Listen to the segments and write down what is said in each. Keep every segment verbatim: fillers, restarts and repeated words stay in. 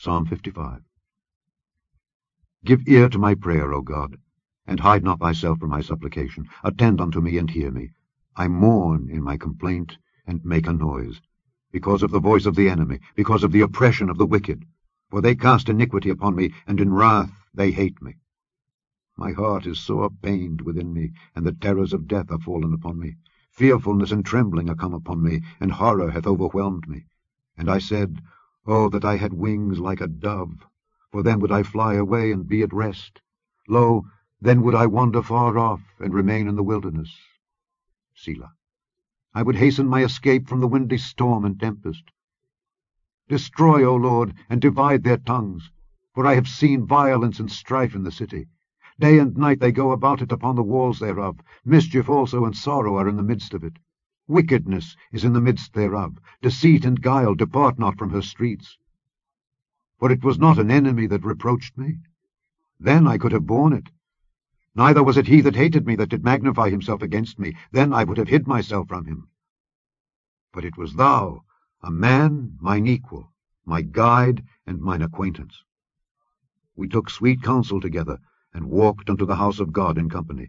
Psalm fifty-five. Give ear to my prayer, O God, and hide not thyself from my supplication. Attend unto me, and hear me. I mourn in my complaint, and make a noise, because of the voice of the enemy, because of the oppression of the wicked. For they cast iniquity upon me, and in wrath they hate me. My heart is sore pained within me, and the terrors of death are fallen upon me. Fearfulness and trembling are come upon me, and horror hath overwhelmed me. And I said, Oh, that I had wings like a dove, for then would I fly away and be at rest. Lo, then would I wander far off, and remain in the wilderness. Selah. I would hasten my escape from the windy storm and tempest. Destroy, O Lord, and divide their tongues, for I have seen violence and strife in the city. Day and night they go about it upon the walls thereof. Mischief also and sorrow are in the midst of it. Wickedness is in the midst thereof. Deceit and guile depart not from her streets. For it was not an enemy that reproached me. Then I could have borne it. Neither was it he that hated me that did magnify himself against me. Then I would have hid myself from him. But it was thou, a man mine equal, my guide and mine acquaintance. We took sweet counsel together, and walked unto the house of God in company.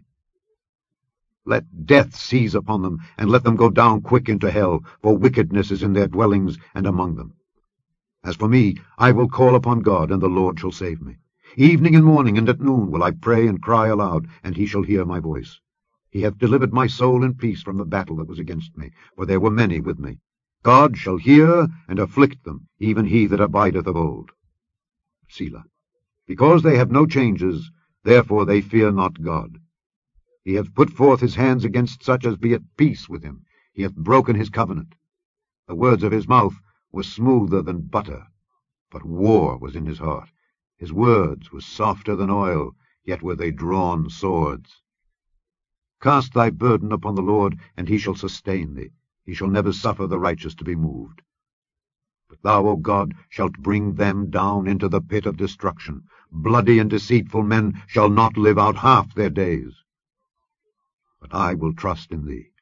Let death seize upon them, and let them go down quick into hell, for wickedness is in their dwellings and among them. As for me, I will call upon God, and the Lord shall save me. Evening and morning and at noon will I pray and cry aloud, and he shall hear my voice. He hath delivered my soul in peace from the battle that was against me, for there were many with me. God shall hear and afflict them, even he that abideth of old. Selah. Because they have no changes, therefore they fear not God. He hath put forth his hands against such as be at peace with him. He hath broken his covenant. The words of his mouth were smoother than butter, but war was in his heart. His words were softer than oil, yet were they drawn swords. Cast thy burden upon the Lord, and he shall sustain thee. He shall never suffer the righteous to be moved. But thou, O God, shalt bring them down into the pit of destruction. Bloody and deceitful men shall not live out half their days. But I will trust in thee.